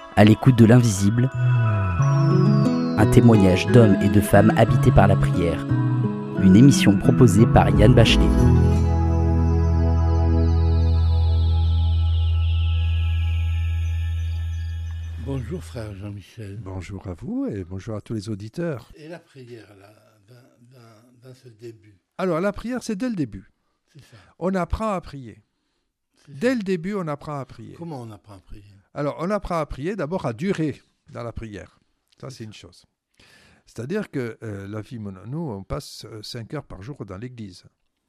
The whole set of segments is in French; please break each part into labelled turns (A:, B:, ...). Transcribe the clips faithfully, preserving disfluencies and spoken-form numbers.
A: À l'écoute de l'invisible, un témoignage d'hommes et de femmes habités par la prière. Une émission proposée par Yann Bachelet.
B: Bonjour frère Jean-Michel.
C: Bonjour à vous et bonjour à tous les auditeurs.
B: Et la prière là, dans, dans, dans ce début?
C: Alors la prière, c'est dès le début.
B: C'est ça.
C: On apprend à prier.
B: C'est
C: Dès
B: ça.
C: le début, on apprend à prier.
B: Comment on apprend à prier?
C: Alors on apprend à prier d'abord à durer dans la prière. Ça, c'est une chose. C'est-à-dire que euh, la vie, nous, on passe cinq heures par jour dans l'église.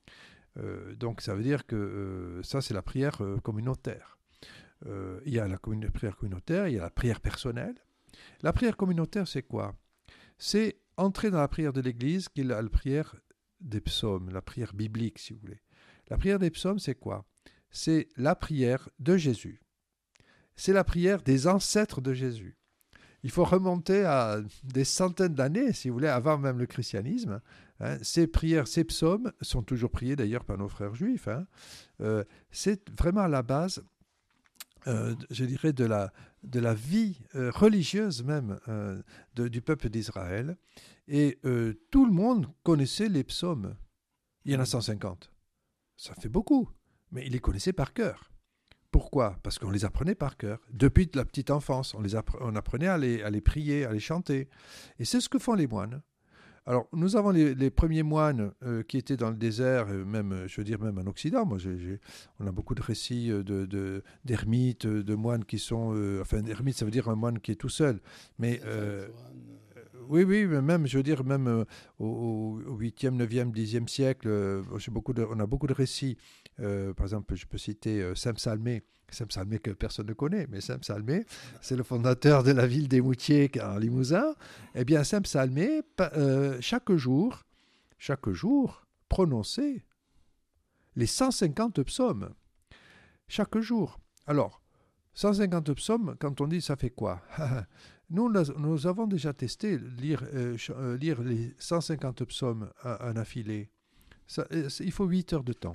C: Euh, donc ça veut dire que euh, ça, c'est la prière euh, communautaire. Euh, il y a la commune- prière communautaire, il y a la prière personnelle. La prière communautaire, c'est quoi? C'est entrer dans la prière de l'Église, qui est la, la prière des psaumes, la prière biblique, si vous voulez. La prière des psaumes, c'est quoi? C'est la prière de Jésus. C'est la prière des ancêtres de Jésus. Il faut remonter à des centaines d'années, si vous voulez, avant même le christianisme. Hein. Ces prières, ces psaumes sont toujours priés d'ailleurs par nos frères juifs. Hein. Euh, c'est vraiment à la base, euh, je dirais, de la, de la vie euh, religieuse même euh, de, du peuple d'Israël. Et euh, tout le monde connaissait les psaumes. Il y en a cent cinquante. Ça fait beaucoup, mais ils les connaissaient par cœur. Pourquoi? Parce qu'on les apprenait par cœur. Depuis la petite enfance, on, les appre- on apprenait à les, à les prier, à les chanter. Et c'est ce que font les moines. Alors, nous avons les, les premiers moines euh, qui étaient dans le désert, euh, même, je veux dire, même en Occident. Moi, j'ai, j'ai, on a beaucoup de récits euh, de, de, d'ermites, euh, de moines qui sont... Euh, enfin, ermite, ça veut dire un moine qui est tout seul. Mais... Euh, oui, oui, mais même, je veux dire, même euh, au, au huitième, neuvième, dixième siècle, euh, j'ai beaucoup de, on a beaucoup de récits. Euh, par exemple, je peux citer euh, Saint Psalmé, Saint Psalmé que personne ne connaît, mais Saint Psalmé, c'est le fondateur de la ville des Moutiers en Limousin. Eh bien, Saint Psalmé, pa- euh, chaque jour, chaque jour, prononçait les cent cinquante psaumes. Chaque jour. Alors, cent cinquante psaumes, quand on dit ça fait quoi? Nous, nous avons déjà testé lire, euh, ch- euh, lire les cent cinquante psaumes à un affilé. Ça, euh, c'est- il faut huit heures de temps.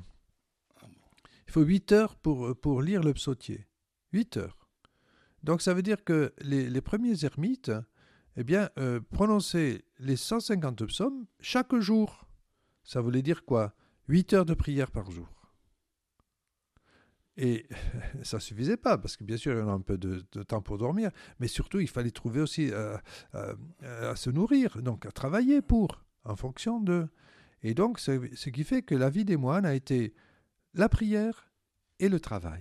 C: Il faut huit heures pour, pour lire le psautier. huit heures. Donc ça veut dire que les, les premiers ermites eh bien, euh, prononçaient les cent cinquante psaumes chaque jour. Ça voulait dire quoi? huit heures de prière par jour. Et ça ne suffisait pas, parce que bien sûr, il y en a un peu de, de temps pour dormir, mais surtout, il fallait trouver aussi euh, euh, à se nourrir, donc à travailler pour, en fonction de... Et donc, ce, ce qui fait que la vie des moines a été la prière et le travail.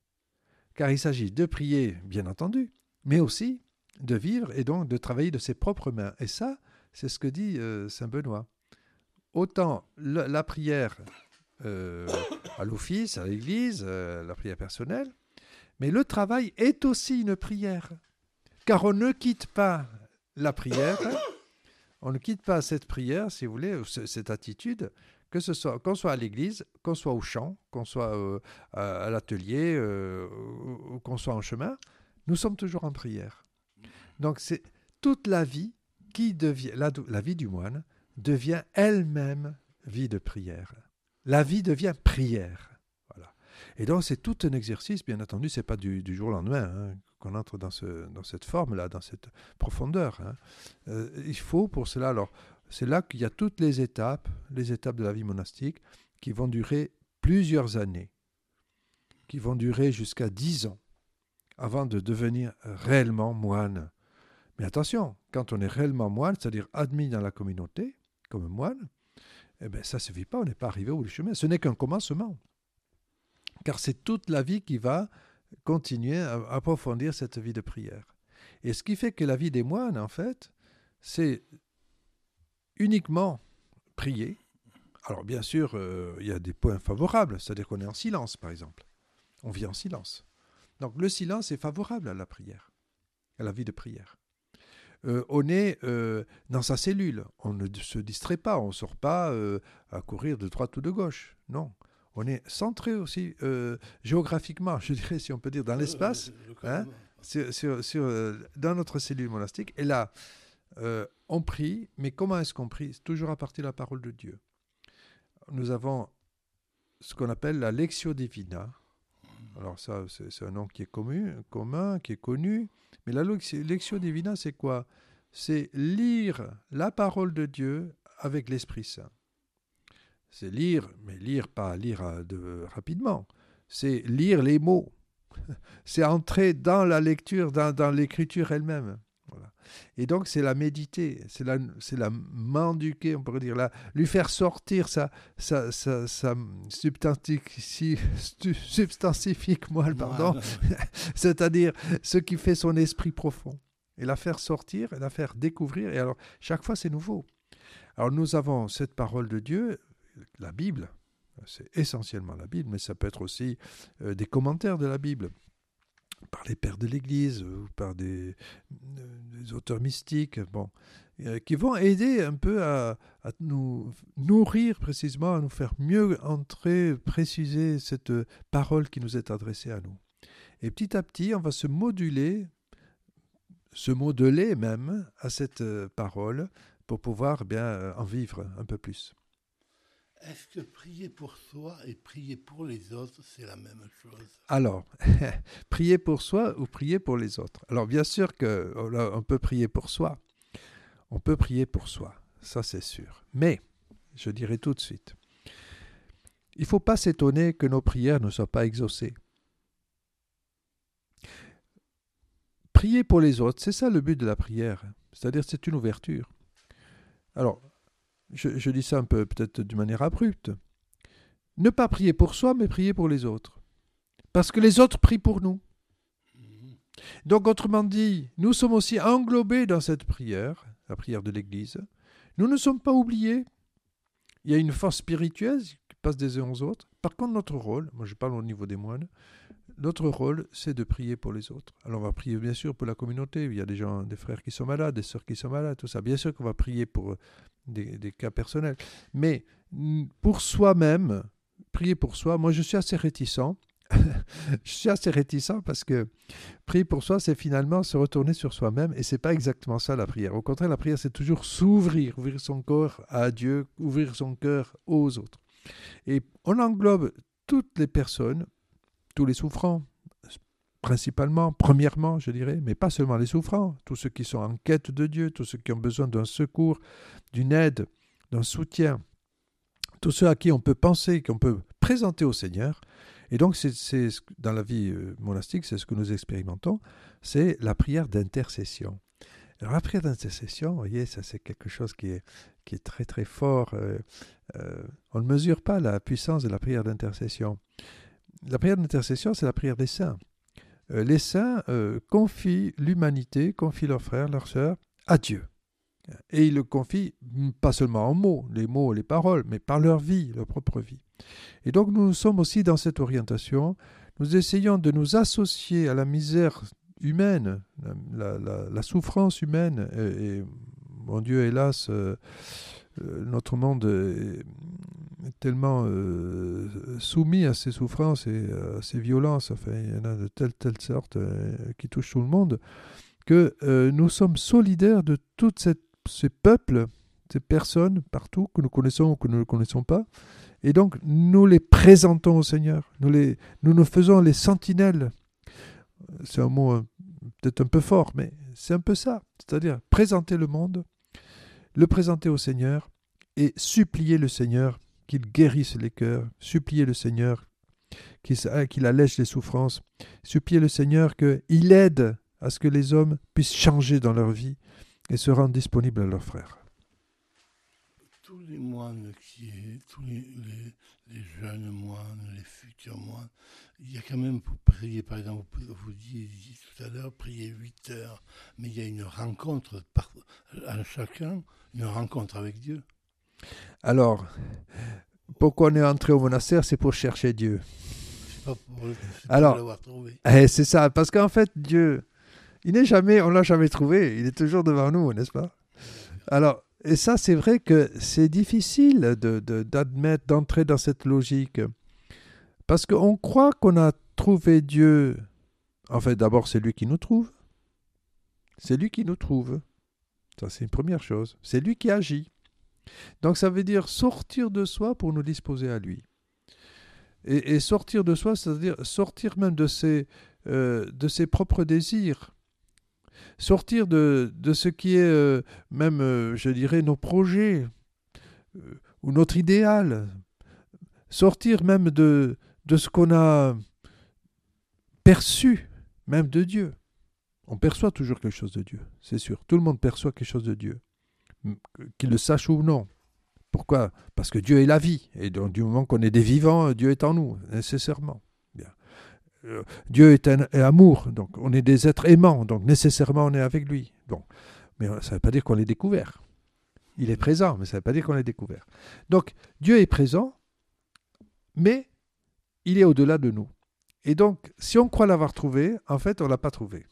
C: Car il s'agit de prier, bien entendu, mais aussi de vivre et donc de travailler de ses propres mains. Et ça, c'est ce que dit euh, Saint Benoît. Autant le, la prière... Euh, à l'office, à l'église, euh, la prière personnelle. Mais le travail est aussi une prière. Car on ne quitte pas la prière, on ne quitte pas cette prière, si vous voulez, cette attitude, que ce soit, qu'on soit à l'église, qu'on soit au champ, qu'on soit euh, à, à l'atelier, euh, ou, ou qu'on soit en chemin, nous sommes toujours en prière. Donc c'est toute la vie qui devient, la, la vie du moine devient elle-même vie de prière. La vie devient prière. Voilà. Et donc, c'est tout un exercice, bien entendu, ce n'est pas du, du jour au lendemain hein, qu'on entre dans, ce, dans cette forme-là, dans cette profondeur. Hein. Euh, il faut pour cela, alors, c'est là qu'il y a toutes les étapes, les étapes de la vie monastique, qui vont durer plusieurs années, qui vont durer jusqu'à dix ans, avant de devenir réellement moine. Mais attention, quand on est réellement moine, c'est-à-dire admis dans la communauté, comme moine, eh bien, ça ne suffit pas, on n'est pas arrivé au bout du chemin. Ce n'est qu'un commencement. Car c'est toute la vie qui va continuer à approfondir cette vie de prière. Et ce qui fait que la vie des moines, en fait, c'est uniquement prier. Alors, bien sûr, euh, il y a des points favorables, c'est-à-dire qu'on est en silence, par exemple. On vit en silence. Donc, le silence est favorable à la prière, à la vie de prière. Euh, on est euh, dans sa cellule, on ne se distrait pas, on ne sort pas euh, à courir de droite ou de gauche, non. On est centré aussi euh, géographiquement, je dirais, si on peut dire, dans l'espace, hein, sur, sur, sur, euh, dans notre cellule monastique. Et là, euh, on prie, mais comment est-ce qu'on prie? C'est toujours à partir de la parole de Dieu. Nous avons ce qu'on appelle la Lectio Divina, Alors ça, c'est, c'est un nom qui est commun, commun, qui est connu. Mais la lectio divina, c'est quoi? C'est lire la parole de Dieu avec l'Esprit Saint. C'est lire, mais lire pas lire euh, de, rapidement. C'est lire les mots. C'est entrer dans la lecture, dans, dans l'écriture elle-même. Voilà. Et donc, c'est la méditer, c'est la, c'est la mendiquer, on pourrait dire, la, lui faire sortir sa, sa, sa, sa substantifique, substantifique moelle, pardon, voilà. C'est-à-dire ce qui fait son esprit profond. Et la faire sortir, et la faire découvrir. Et alors, chaque fois, c'est nouveau. Alors, nous avons cette parole de Dieu, la Bible, c'est essentiellement la Bible, mais ça peut être aussi euh, des commentaires de la Bible, par les pères de l'Église ou par des, des auteurs mystiques, bon, euh, qui vont aider un peu à, à nous nourrir précisément, à nous faire mieux entrer, préciser cette parole qui nous est adressée à nous. Et petit à petit, on va se moduler, se modeler même à cette parole pour pouvoir bien en vivre un peu plus.
B: Est-ce que prier pour soi et prier pour les autres, c'est la même chose?
C: Alors, prier pour soi ou prier pour les autres? Alors, bien sûr qu'on peut prier pour soi. On peut prier pour soi, ça c'est sûr. Mais, je dirais tout de suite, il ne faut pas s'étonner que nos prières ne soient pas exaucées. Prier pour les autres, c'est ça le but de la prière. C'est-à-dire, c'est une ouverture. Alors, Je, je dis ça un peu peut-être d'une manière abrupte. Ne pas prier pour soi, mais prier pour les autres. Parce que les autres prient pour nous. Donc, autrement dit, nous sommes aussi englobés dans cette prière, la prière de l'Église. Nous ne sommes pas oubliés. Il y a une force spirituelle qui passe des uns aux autres. Par contre, notre rôle, moi je parle au niveau des moines, notre rôle, c'est de prier pour les autres. Alors, on va prier bien sûr pour la communauté. Il y a des gens, des frères qui sont malades, des sœurs qui sont malades, tout ça. Bien sûr qu'on va prier pour des, des cas personnels. Mais pour soi-même, prier pour soi, moi je suis assez réticent. je suis assez réticent parce que prier pour soi, c'est finalement se retourner sur soi-même et c'est pas exactement ça la prière. Au contraire, la prière, c'est toujours s'ouvrir, ouvrir son corps à Dieu, ouvrir son cœur aux autres. Et on englobe toutes les personnes, tous les souffrants, principalement, premièrement, je dirais, mais pas seulement les souffrants, tous ceux qui sont en quête de Dieu, tous ceux qui ont besoin d'un secours, d'une aide, d'un soutien, tous ceux à qui on peut penser, qu'on peut présenter au Seigneur. Et donc, c'est, c'est, dans la vie monastique, c'est ce que nous expérimentons, c'est la prière d'intercession. Alors, la prière d'intercession, vous voyez, ça c'est quelque chose qui est, qui est très très fort. Euh, euh, on ne mesure pas la puissance de la prière d'intercession. La prière d'intercession, c'est la prière des saints. Euh, les saints euh, confient l'humanité, confient leurs frères, leurs sœurs à Dieu. Et ils le confient pas seulement en mots, les mots, les paroles, mais par leur vie, leur propre vie. Et donc nous sommes aussi dans cette orientation. Nous essayons de nous associer à la misère humaine, la, la, la souffrance humaine. Et, et mon Dieu, hélas, euh, notre monde est tellement euh, soumis à ces souffrances et à ces violences, enfin, il y en a de telle, telle sorte euh, qui touchent tout le monde, que euh, nous sommes solidaires de tous ces peuples, ces personnes partout, que nous connaissons ou que nous ne connaissons pas, et donc nous les présentons au Seigneur, nous, les, nous nous faisons les sentinelles. C'est un mot peut-être un peu fort, mais c'est un peu ça, c'est-à-dire présenter le monde, le présenter au Seigneur et supplier le Seigneur qu'il guérisse les cœurs, supplier le Seigneur qu'il, qu'il allège les souffrances, supplier le Seigneur qu'il aide à ce que les hommes puissent changer dans leur vie et se rendre disponibles à leurs frères.
B: Tous les moines, qui, tous les, les, les jeunes moines, les futurs moines, il y a quand même pour prier, par exemple, vous disiez tout à l'heure, prier huit heures, mais il y a une rencontre par, à chacun, une rencontre avec Dieu.
C: Alors, pourquoi on est entré au monastère, c'est pour chercher Dieu.
B: C'est pas pour, c'est
C: Alors,
B: pour l'avoir trouvé.
C: Eh, c'est ça, parce qu'en fait, Dieu, il n'est jamais, on ne l'a jamais trouvé, il est toujours devant nous, n'est-ce pas? Alors, et ça, c'est vrai que c'est difficile de, de, d'admettre, d'entrer dans cette logique, parce qu'on croit qu'on a trouvé Dieu. En fait, d'abord, c'est lui qui nous trouve. C'est lui qui nous trouve. Ça, c'est une première chose. C'est lui qui agit. Donc ça veut dire sortir de soi pour nous disposer à lui. Et, et sortir de soi, c'est-à-dire sortir même de ses, euh, de ses propres désirs. Sortir de, de ce qui est euh, même, euh, je dirais, nos projets euh, ou notre idéal. Sortir même de, de ce qu'on a perçu, même de Dieu. On perçoit toujours quelque chose de Dieu, c'est sûr. Tout le monde perçoit quelque chose de Dieu, qu'il le sache ou non. Pourquoi ? Parce que Dieu est la vie. Et donc, du moment qu'on est des vivants, Dieu est en nous, nécessairement. Bien. Euh, Dieu est un est amour, donc on est des êtres aimants, donc nécessairement on est avec lui. Bon. Mais ça ne veut pas dire qu'on l'ait découvert. Il est présent, mais ça ne veut pas dire qu'on l'ait découvert. Donc, Dieu est présent, mais il est au-delà de nous. Et donc, si on croit l'avoir trouvé, en fait, on ne l'a pas trouvé.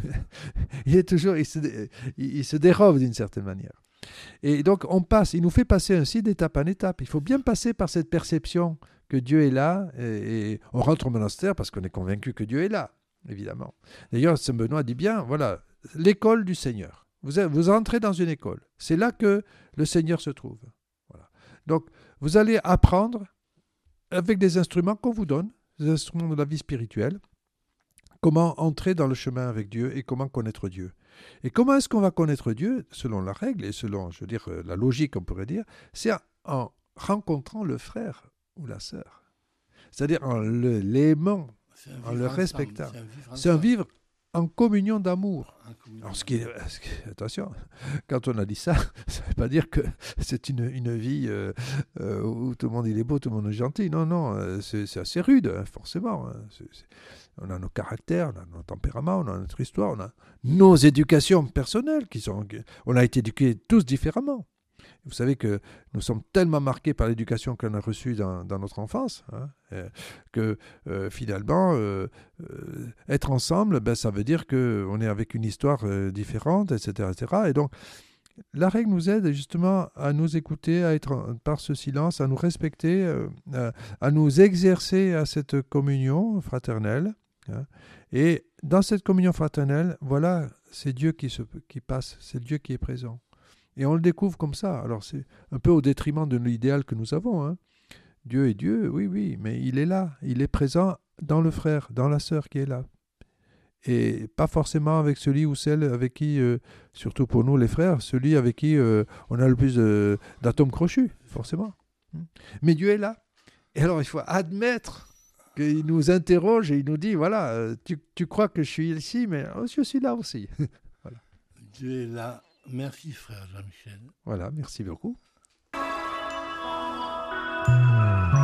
C: il est toujours, il se, il se dérobe d'une certaine manière. Et donc, on passe, il nous fait passer ainsi d'étape en étape. Il faut bien passer par cette perception que Dieu est là, et, et on rentre au monastère parce qu'on est convaincu que Dieu est là, évidemment. D'ailleurs, Saint Benoît dit bien, voilà, l'école du Seigneur. Vous, vous entrez dans une école. C'est là que le Seigneur se trouve. Voilà. Donc, vous allez apprendre avec des instruments qu'on vous donne, des instruments de la vie spirituelle, comment entrer dans le chemin avec Dieu et comment connaître Dieu. Et comment est-ce qu'on va connaître Dieu, selon la règle et selon, je veux dire, la logique, on pourrait dire, c'est en rencontrant le frère ou la sœur. C'est-à-dire en le, l'aimant, en le respectant. C'est un vivre, c'est un vivre en communion d'amour. Alors, ce qui est, ce qui, attention, quand on a dit ça, ça ne veut pas dire que c'est une, une vie euh, euh, où tout le monde il est beau, tout le monde est gentil. Non, non, c'est, c'est assez rude, hein, forcément. Hein. C'est, c'est, on a nos caractères, on a nos tempéraments, on a notre histoire, on a nos éducations personnelles. Qui sont, on a été éduqués tous différemment. Vous savez que nous sommes tellement marqués par l'éducation qu'on a reçue dans, dans notre enfance, hein, euh, que euh, finalement, euh, euh, être ensemble, ben, ça veut dire qu'on est avec une histoire euh, différente, et cetera, et cetera. Et donc, la règle nous aide justement à nous écouter, à être par ce silence, à nous respecter, euh, à, à nous exercer à cette communion fraternelle. Hein. Et dans cette communion fraternelle, voilà, c'est Dieu qui, se, qui passe, c'est Dieu qui est présent. Et on le découvre comme ça. Alors c'est un peu au détriment de l'idéal que nous avons. Hein. Dieu est Dieu, oui, oui, mais il est là. Il est présent dans le frère, dans la sœur qui est là. Et pas forcément avec celui ou celle avec qui, euh, surtout pour nous les frères, celui avec qui euh, on a le plus euh, d'atomes crochus, forcément. Mais Dieu est là. Et alors il faut admettre qu'il nous interroge et il nous dit, voilà, tu, tu crois que je suis ici, mais oh, je suis là aussi. Voilà.
B: Dieu est là. Merci frère Jean-Michel.
C: Voilà, merci beaucoup.